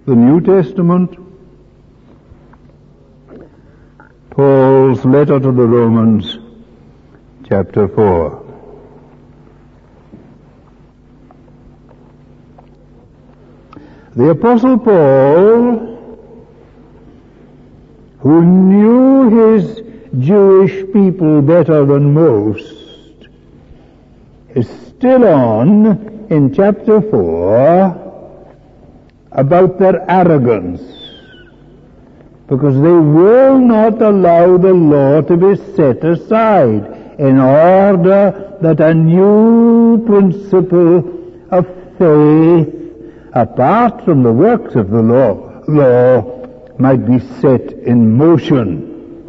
the New Testament, Paul's letter to the Romans, chapter 4. The Apostle Paul, who knew his Jewish people better than most, is still on in chapter 4 about their arrogance, because they will not allow the law to be set aside in order that a new principle of faith apart from the works of the law might be set in motion.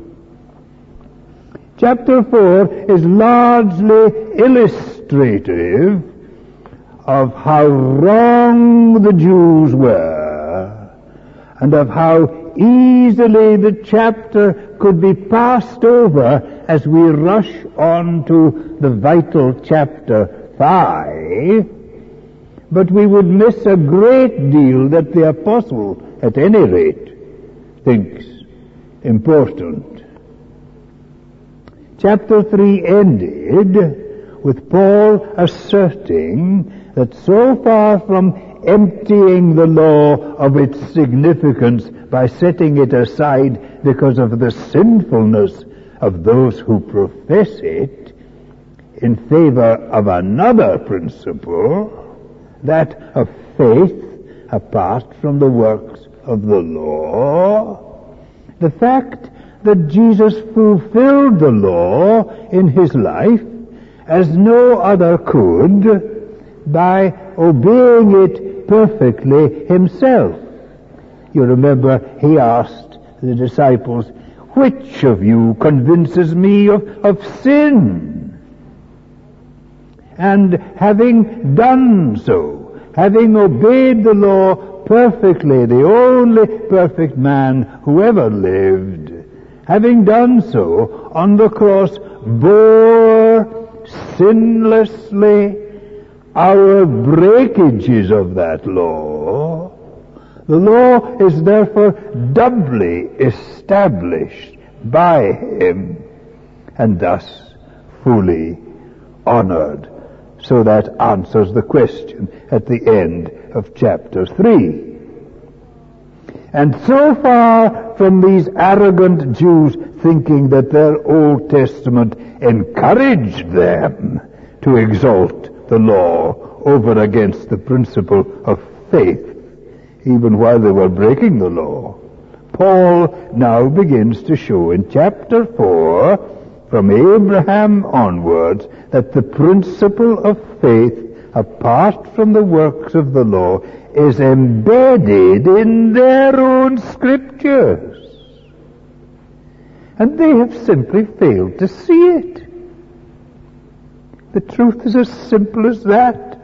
Chapter 4 is largely illustrative of how wrong the Jews were, and of how easily the chapter could be passed over as we rush on to the vital chapter 5, but we would miss a great deal that the apostle, at any rate, thinks important. Chapter 3 ended with Paul asserting that so far from emptying the law of its significance by setting it aside because of the sinfulness of those who profess it, in favor of another principle, that of faith apart from the works of the law, the fact that Jesus fulfilled the law in his life as no other could by obeying it perfectly himself. You remember he asked the disciples, "Which of you convinces me of sin?" And having done so, having obeyed the law perfectly, the only perfect man who ever lived, having done so on the cross, bore sinlessly our breakages of that law. The law is therefore doubly established by him, and thus fully honored. So that answers the question at the end of chapter 3. And so far from these arrogant Jews thinking that their Old Testament encouraged them to exalt the law over against the principle of faith, even while they were breaking the law, Paul now begins to show in chapter 4, from Abraham onwards, that the principle of faith apart from the works of the law is embedded in their own scriptures. And they have simply failed to see it. The truth is as simple as that.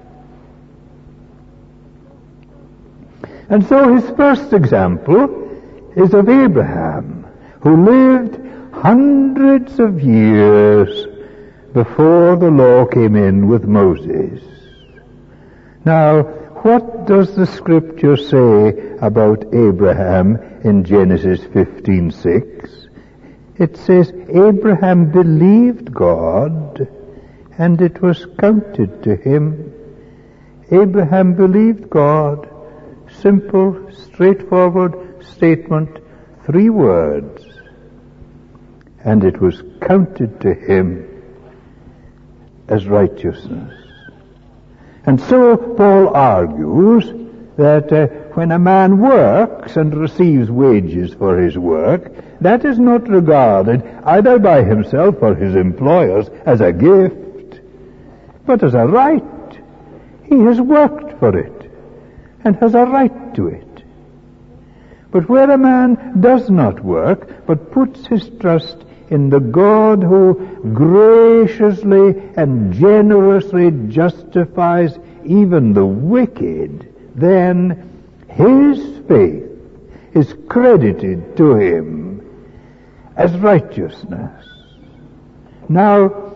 And so his first example is of Abraham, who lived hundreds of years before the law came in with Moses. Now, what does the scripture say about Abraham in Genesis 15:6? It says, Abraham believed God, and it was counted to him. Abraham believed God. Simple, straightforward statement, 3 words. And it was counted to him as righteousness. And so Paul argues that when a man works and receives wages for his work, that is not regarded either by himself or his employers as a gift, but as a right. He has worked for it and has a right to it. But where a man does not work, but puts his trust in the God who graciously and generously justifies even the wicked, then his faith is credited to him as righteousness. Now,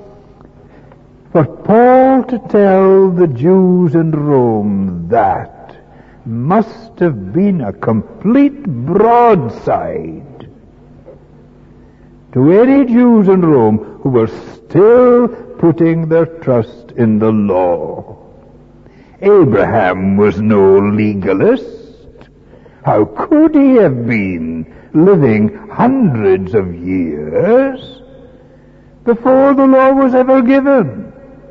for Paul to tell the Jews in Rome that must have been a complete broadside to any Jews in Rome who were still putting their trust in the law. Abraham was no legalist. How could he have been, living hundreds of years before the law was ever given?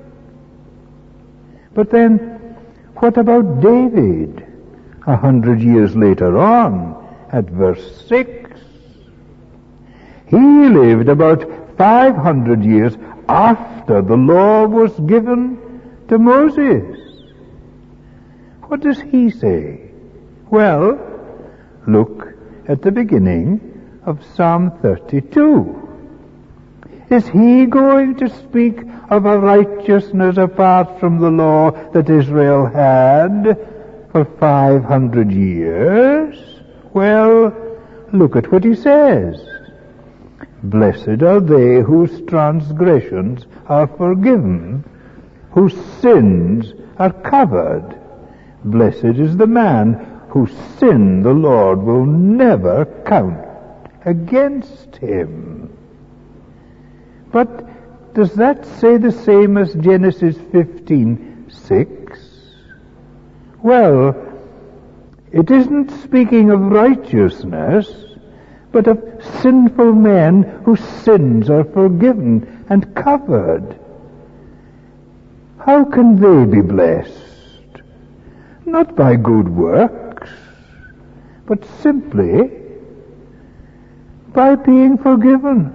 But then, what about David 100 years later on, at verse 6? He lived about 500 years after the law was given to Moses. What does he say? Well, look at the beginning of Psalm 32. Is he going to speak of a righteousness apart from the law that Israel had for 500 years? Well, look at what he says. Blessed are they whose transgressions are forgiven, whose sins are covered. Blessed is the man whose sin the Lord will never count against him. But does that say the same as Genesis 15:6? Well, it isn't speaking of righteousness, but of sinful men whose sins are forgiven and covered. How can they be blessed? Not by good works, but simply by being forgiven.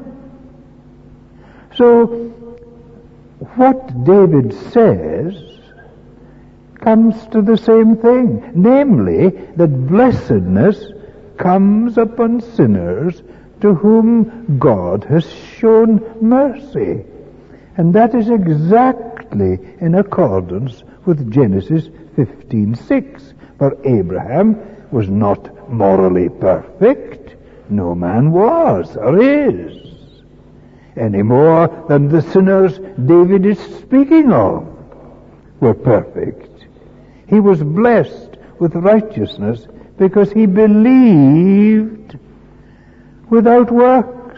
So, what David says comes to the same thing, namely that blessedness comes upon sinners to whom God has shown mercy. And that is exactly in accordance with Genesis 15:6. For Abraham was not morally perfect. No man was or is, any more than the sinners David is speaking of were perfect. He was blessed with righteousness because he believed without works.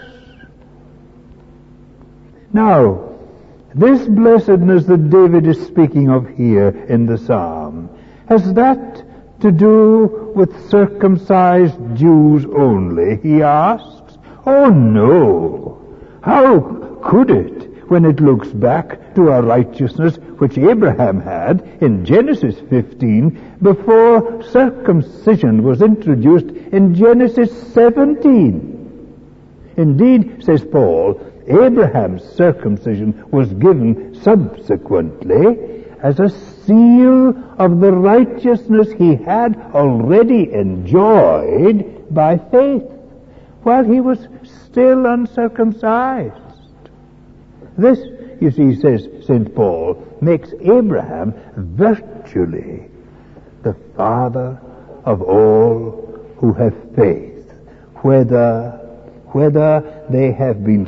Now, this blessedness that David is speaking of here in the psalm, has that to do with circumcised Jews only, he asks? Oh no! How could it, when it looks back to a righteousness which Abraham had in Genesis 15 before circumcision was introduced in Genesis 17? Indeed, says Paul, Abraham's circumcision was given subsequently as a seal of the righteousness he had already enjoyed by faith while he was still uncircumcised. This, you see, says St. Paul, makes Abraham virtually the father of all who have faith, whether they have been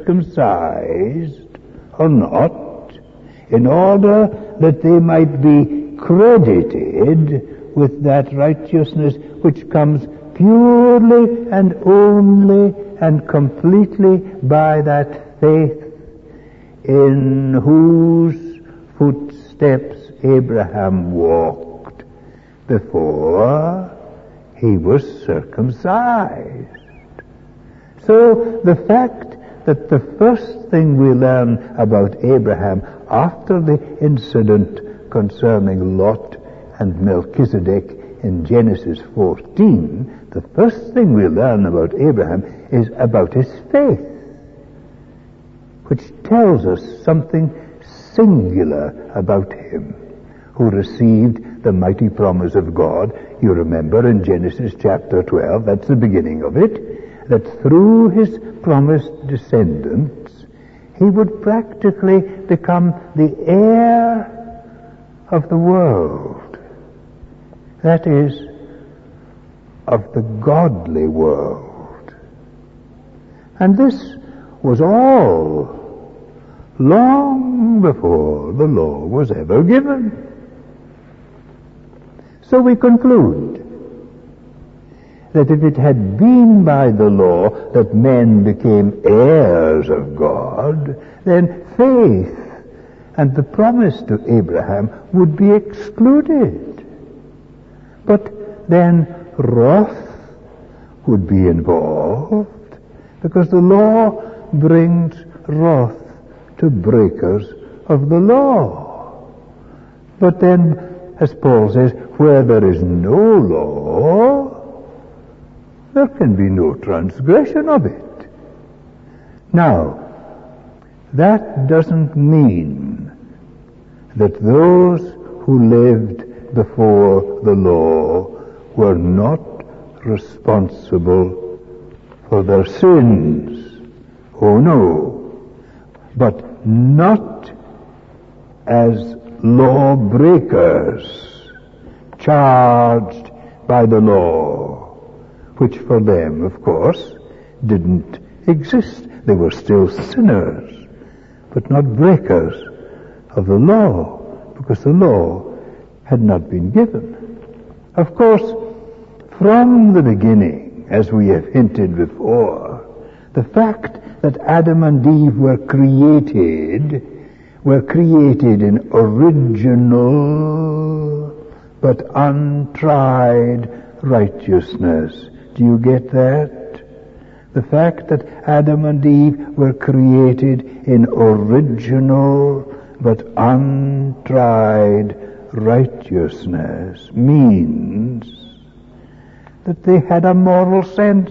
circumcised or not, in order that they might be credited with that righteousness which comes purely and only and completely by that faith in whose footsteps Abraham walked before he was circumcised. So the fact that the first thing we learn about Abraham after the incident concerning Lot and Melchizedek in Genesis 14, the first thing we learn about Abraham is about his faith, which tells us something singular about him, who received the mighty promise of God. You remember in Genesis chapter 12, that's the beginning of it, that through his promised descendants, he would practically become the heir of the world. That is, of the godly world. And this was all long before the law was ever given. So we conclude that if it had been by the law that men became heirs of God, then faith and the promise to Abraham would be excluded. But then wrath would be involved, because the law brings wrath to breakers of the law. But then, as Paul says, where there is no law, there can be no transgression of it. Now, that doesn't mean that those who lived before the law were not responsible for their sins. Oh no. But not as lawbreakers charged by the law, which for them, of course, didn't exist. They were still sinners, but not breakers of the law, because the law had not been given. Of course, from the beginning, as we have hinted before, the fact that Adam and Eve were created in original but untried righteousness. Do you get that? The fact that Adam and Eve were created in original but untried righteousness means that they had a moral sense,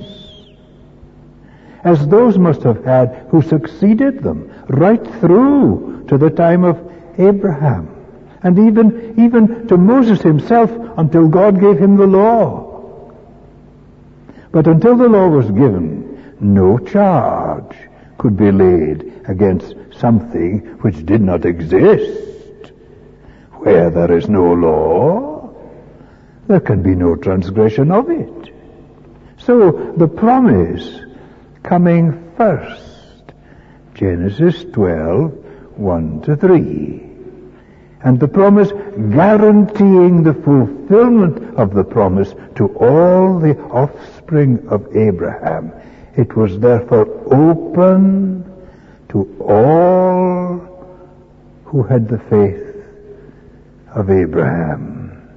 as those must have had who succeeded them right through to the time of Abraham, and even to Moses himself until God gave him the law. But until the law was given, no charge could be laid against something which did not exist. Where there is no law, there can be no transgression of it. So the promise coming first, Genesis 12, 1-3. And the promise guaranteeing the fulfillment of the promise to all the offspring of Abraham. It was therefore open to all who had the faith of Abraham.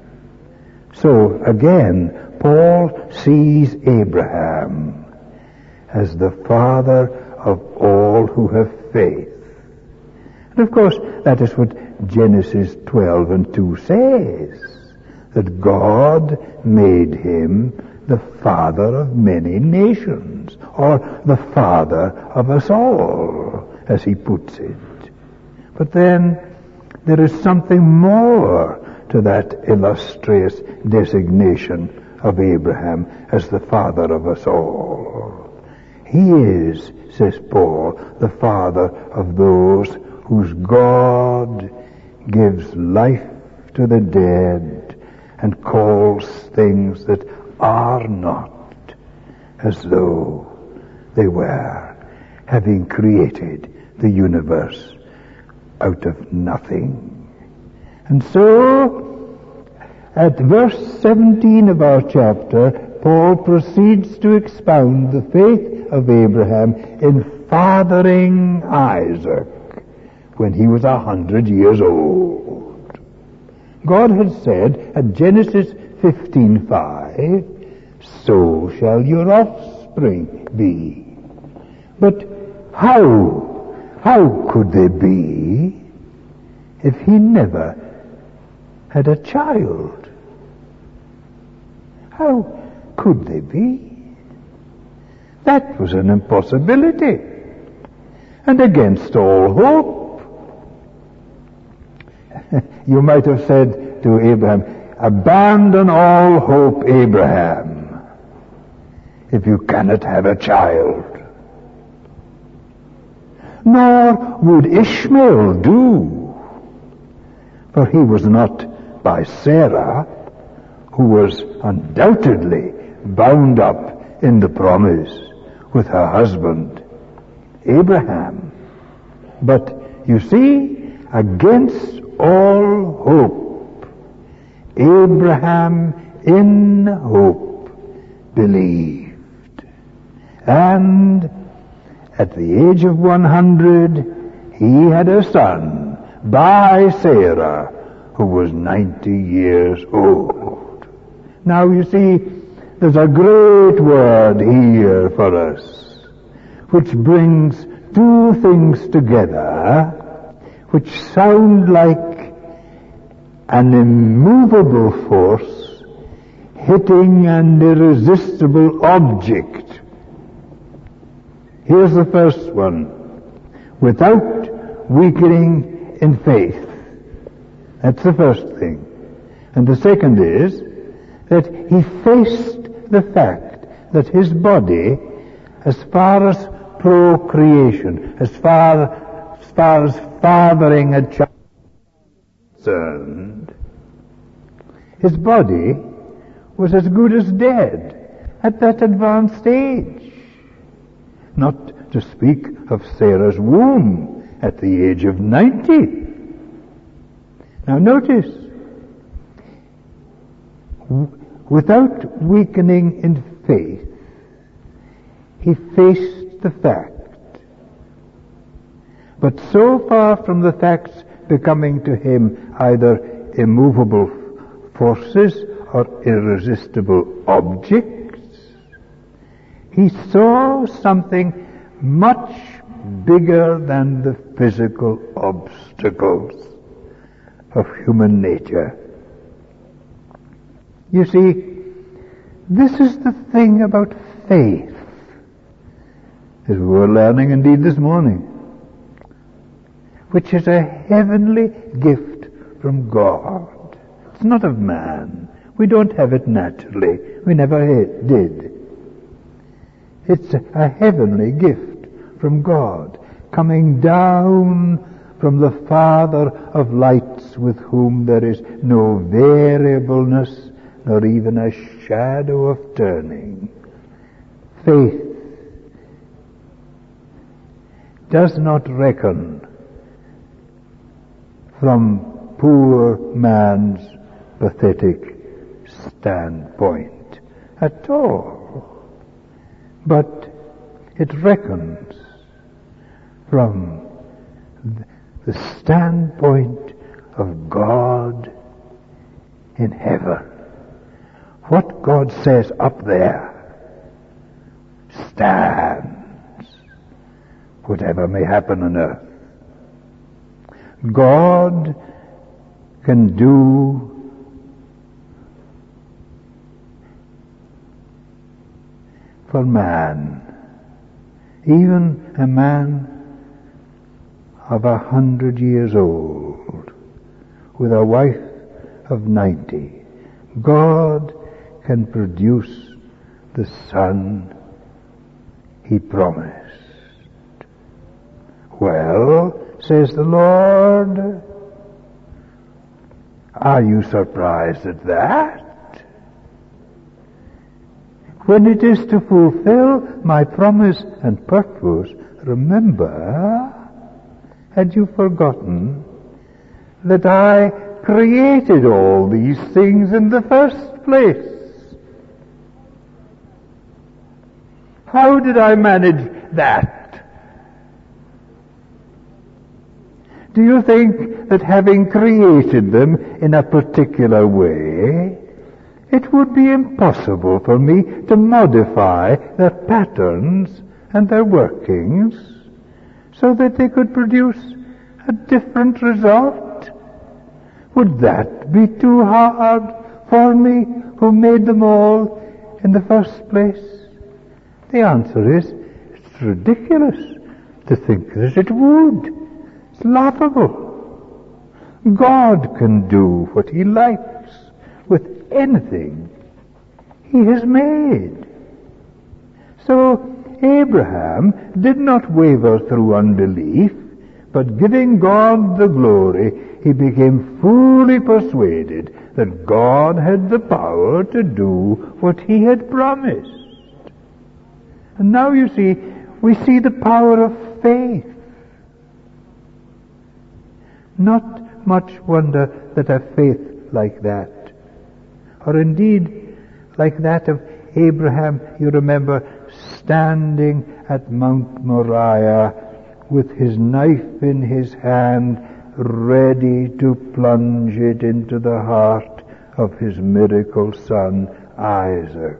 So again, Paul sees Abraham as the father of all who have faith. And of course, that is what Genesis 12:2 says, that God made him the father of many nations, or the father of us all, as he puts it. But then there is something more to that illustrious designation of Abraham as the father of us all. He is, says Paul, the father of those whose God gives life to the dead and calls things that are not as though they were, having created the universe out of nothing. And so, at verse 17 of our chapter, Paul proceeds to expound the faith of Abraham in fathering Isaac when he was 100 years old. God had said at Genesis 15:5, so shall your offspring be. But how could they be if he never had a child? How could they be? That was an impossibility, and against all hope. You might have said to Abraham, abandon all hope, Abraham, if you cannot have a child. Nor would Ishmael do, for he was not by Sarah, who was undoubtedly bound up in the promise with her husband, Abraham. But you see, against all hope, Abraham in hope believed, and at the age of 100 he had a son by Sarah, who was 90 years old. Now you see, there's a great word here for us, which brings two things together, which sound like an immovable force hitting an irresistible object. Here's the first one. Without weakening in faith. That's the first thing. And the second is that he faced the fact that his body, as far as procreation, as far as fathering a child is concerned, his body was as good as dead at that advanced age. Not to speak of Sarah's womb at the age of 90. Now notice, without weakening in faith, he faced the fact. But so far from the facts becoming to him either immovable forces or irresistible objects, he saw something much bigger than the physical obstacles of human nature. You see, this is the thing about faith, as we were learning indeed this morning, which is a heavenly gift from God. It's not of man. We don't have it naturally. We never did. It's a heavenly gift from God, coming down from the Father of lights, with whom there is no variableness, nor even a shadow of turning. Faith does not reckon from poor man's pathetic standpoint at all, but it reckons from the standpoint of God in heaven. What God says up there stands, whatever may happen on earth. God can do for man, even a man of 100 years old, with a wife of 90. God can produce the son he promised. Well, says the Lord, are you surprised at that? When it is to fulfill my promise and purpose, remember, had you forgotten that I created all these things in the first place? How did I manage that? Do you think that having created them in a particular way, it would be impossible for me to modify their patterns and their workings so that they could produce a different result? Would that be too hard for me, who made them all in the first place? The answer is, it's ridiculous to think that it would. It's laughable. God can do what he likes with anything he has made. So Abraham did not waver through unbelief, but giving God the glory, he became fully persuaded that God had the power to do what he had promised. And now you see, we see the power of faith. Not much wonder that a faith like that or indeed like that of Abraham, you remember, standing at Mount Moriah with his knife in his hand, ready to plunge it into the heart of his miracle son Isaac,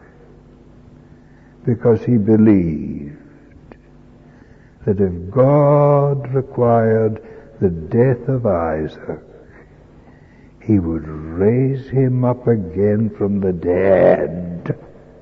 because he believed that if God required the death of Isaac, he would raise him up again from the dead.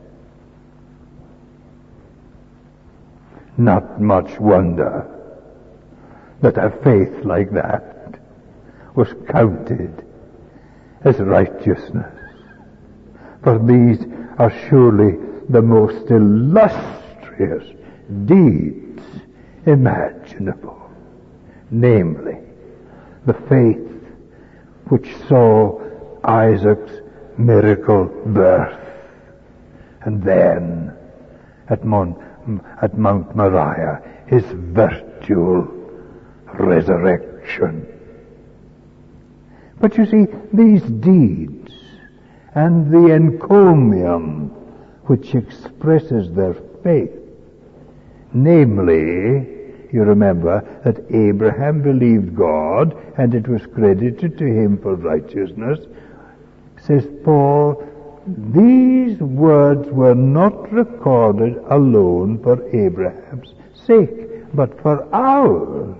Not much wonder that a faith like that was counted as righteousness. For these are surely the most illustrious deeds imaginable, namely the faith which saw Isaac's miracle birth, and then at Mount Moriah his virtual resurrection. But you see, these deeds and the encomium which expresses their faith, namely, you remember that Abraham believed God and it was credited to him for righteousness, says Paul, these words were not recorded alone for Abraham's sake, but for ours.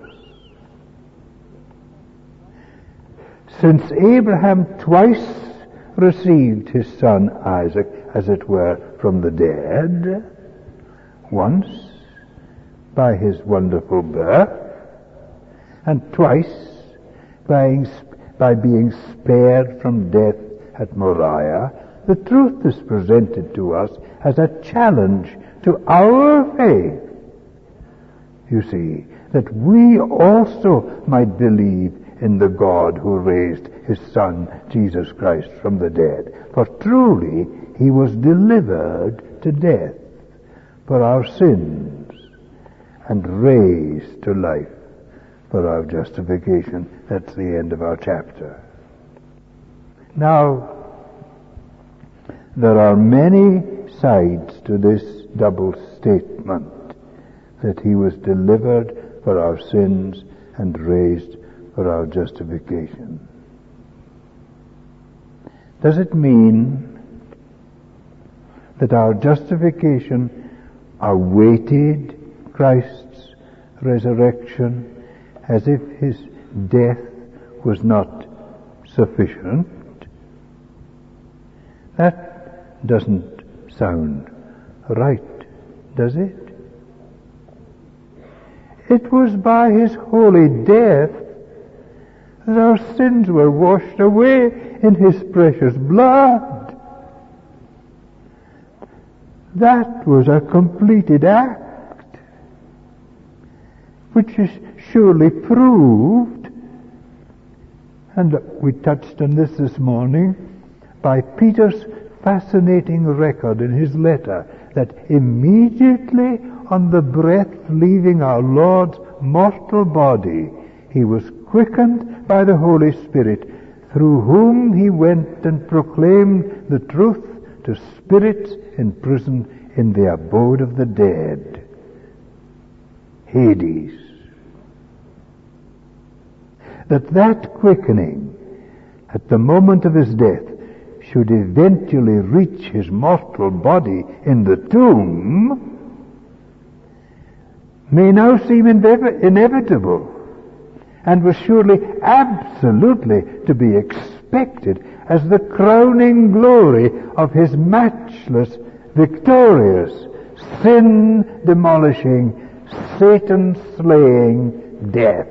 Since Abraham twice received his son Isaac, as it were, from the dead, once by his wonderful birth, and twice by being spared from death at Moriah, the truth is presented to us as a challenge to our faith. You see, that we also might believe in the God who raised his Son, Jesus Christ, from the dead. For truly he was delivered to death for our sins and raised to life for our justification. That's the end of our chapter. Now, there are many sides to this double statement, that he was delivered for our sins and raised for our justification. Does it mean that our justification awaited Christ's resurrection as if his death was not sufficient? That doesn't sound right, does it? It was by his holy death that our sins were washed away in his precious blood. That was a completed act, which is surely proved, and we touched on this morning, by Peter's fascinating record in his letter, that immediately on the breath leaving our Lord's mortal body, he was quickened by the Holy Spirit, through whom he went and proclaimed the truth to spirits in prison in the abode of the dead, Hades. That quickening at the moment of his death should eventually reach his mortal body in the tomb may now seem inevitable, and was surely absolutely to be expected as the crowning glory of his matchless, victorious, sin-demolishing, Satan-slaying death.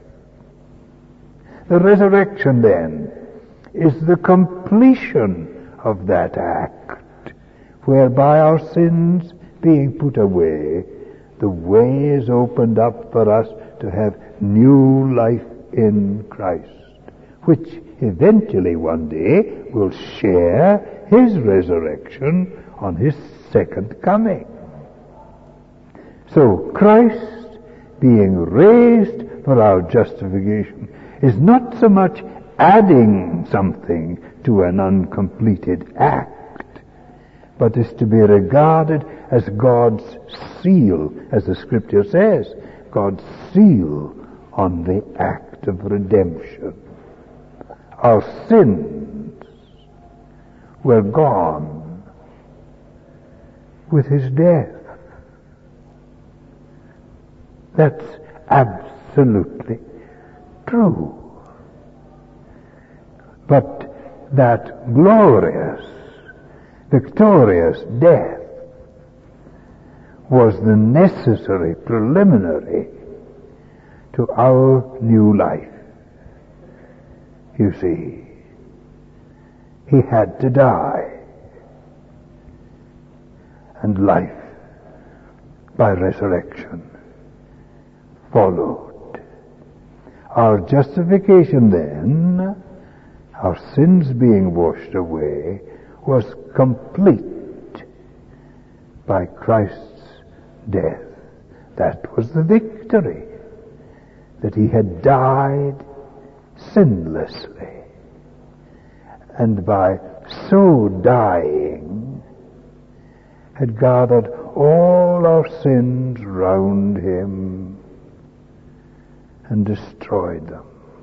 The resurrection, then, is the completion of that act, whereby our sins being put away, the way is opened up for us to have new life in Christ, which eventually one day will share his resurrection on his second coming. So Christ being raised for our justification is not so much adding something to an uncompleted act, but is to be regarded as God's seal, as the Scripture says, God's seal on the act of redemption. Our sins were gone with his death. That's absolutely true. But that glorious, victorious death was the necessary preliminary to our new life. You see, he had to die, and life by resurrection followed. Our justification then, our sins being washed away, was complete by Christ's death. That was the victory, that he had died sinlessly, and by so dying had gathered all our sins round him and destroyed them.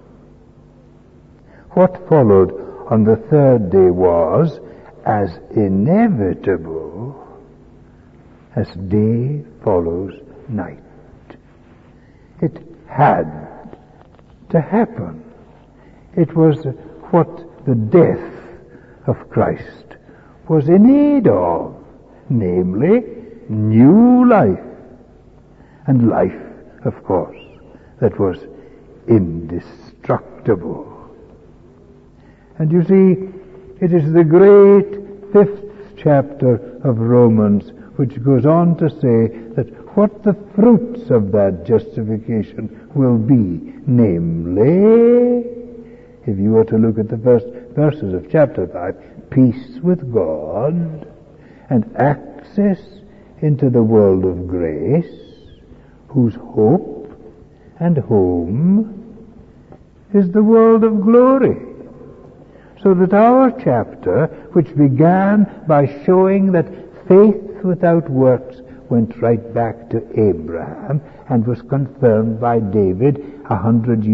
What followed on the third day was as inevitable as day follows night. It had to happen. It was what the death of Christ was in need of, namely new life, and life, of course, that was indestructible. And you see, it is the great 5th chapter of Romans which goes on to say that what the fruits of that justification will be, namely, if you were to look at the first verses of chapter 5, peace with God and access into the world of grace, whose hope and home is the world of glory. So that our chapter, which began by showing that faith without works went right back to Abraham and was confirmed by David 1,000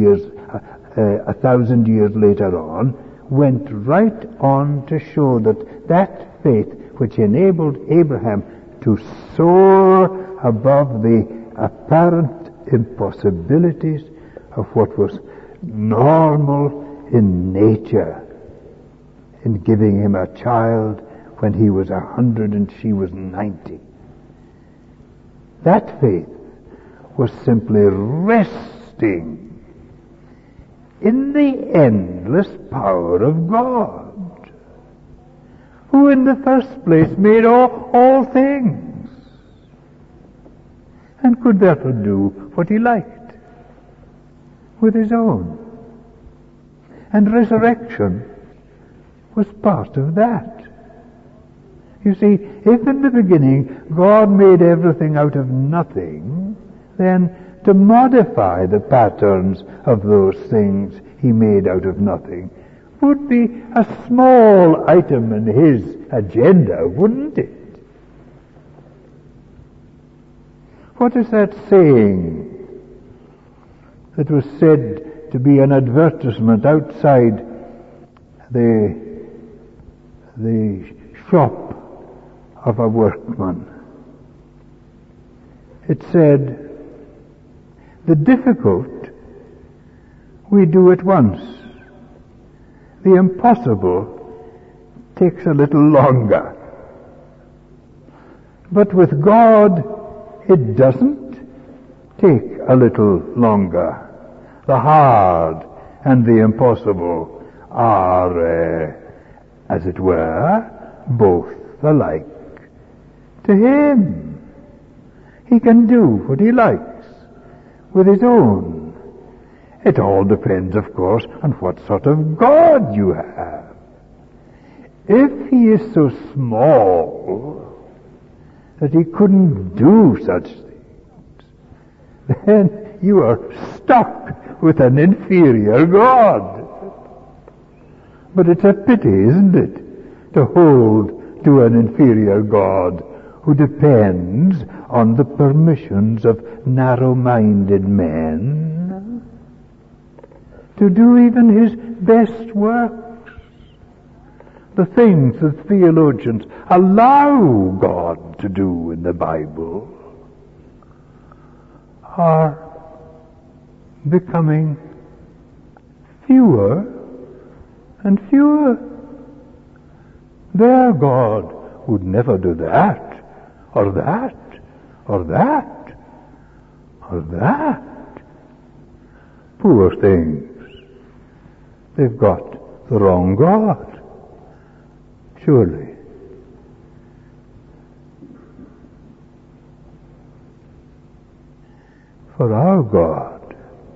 years later on, went right on to show that that faith which enabled Abraham to soar above the apparent impossibilities of what was normal in nature, in giving him a child when he was 100 and she was 90. That faith was simply resting in the endless power of God, who in the first place made all things, and could therefore do what he liked with his own. And resurrection was part of that. You see, if in the beginning God made everything out of nothing, then to modify the patterns of those things he made out of nothing would be a small item in his agenda, wouldn't it? What is that saying that was said to be an advertisement outside the shop of a workman? It said, "The difficult we do at once. The impossible takes a little longer. But with God, it doesn't take a little longer. The hard and the impossible are, as it were, both alike to him. He can do what he likes with his own. It all depends, of course, on what sort of God you have. If he is so small that he couldn't do such things, then you are stuck with an inferior God. But it's a pity, isn't it, to hold to an inferior God who depends on the permissions of narrow-minded men to do even his best works. The things that theologians allow God to do in the Bible are becoming fewer and fewer. Their God would never do that, or that, or that, or that. Poor things. They've got the wrong God, surely. For our God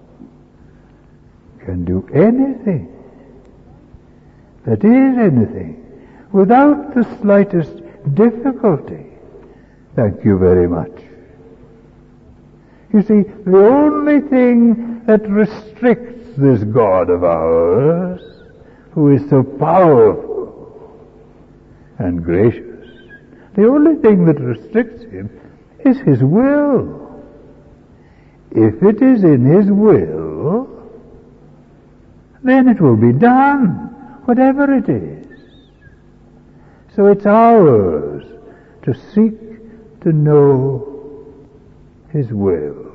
can do anything, that is anything, without the slightest difficulty. Thank you very much. You see, the only thing that restricts this God of ours, who is so powerful and gracious, the only thing that restricts him is his will. If it is in his will, then it will be done, whatever it is. So it's ours to seek to know his will,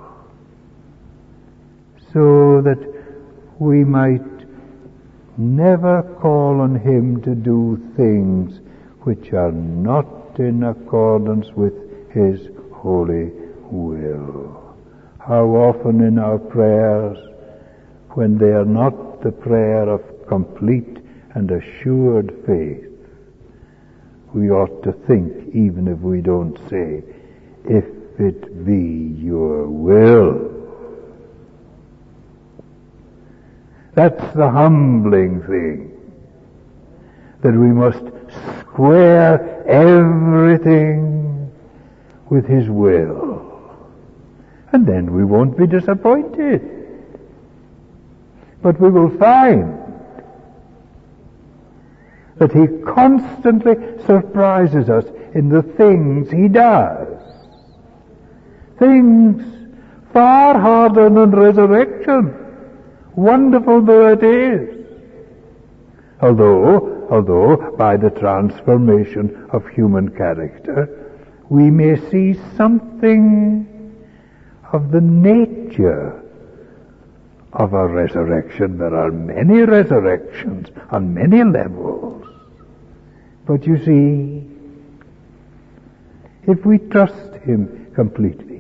so that we might never call on him to do things which are not in accordance with his holy will. How often in our prayers, when they are not the prayer of complete and assured faith, we ought to think, even if we don't say, if it be your will. That's the humbling thing, that we must square everything with his will. And then we won't be disappointed. But we will find that he constantly surprises us in the things he does. Things far harder than resurrection, wonderful though it is. Although by the transformation of human character, we may see something of the nature of a resurrection. There are many resurrections on many levels. But you see, if we trust him completely,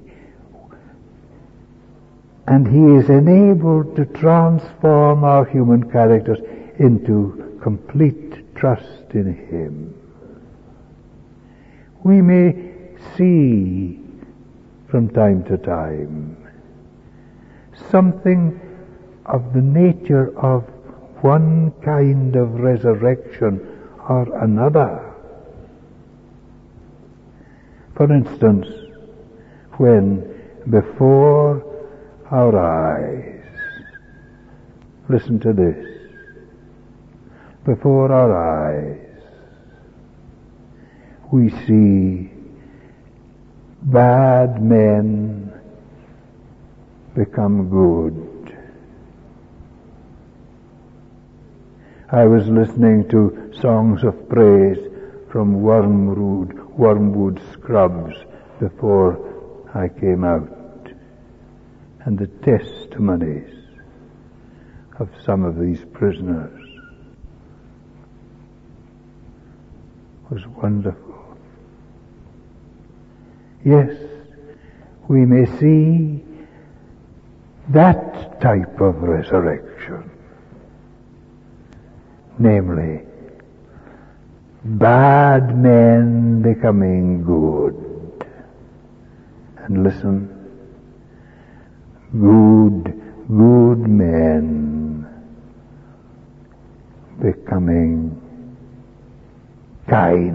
and he is enabled to transform our human characters into complete trust in him, we may see from time to time something of the nature of one kind of resurrection or another. For instance, when before our eyes, listen to this, before our eyes we see bad men become good. I was listening to songs of praise from Wormwood Scrubs before I came out, and the testimonies of some of these prisoners was wonderful. Yes, we may see that type of resurrection, namely, bad men becoming good. And listen, good men becoming kind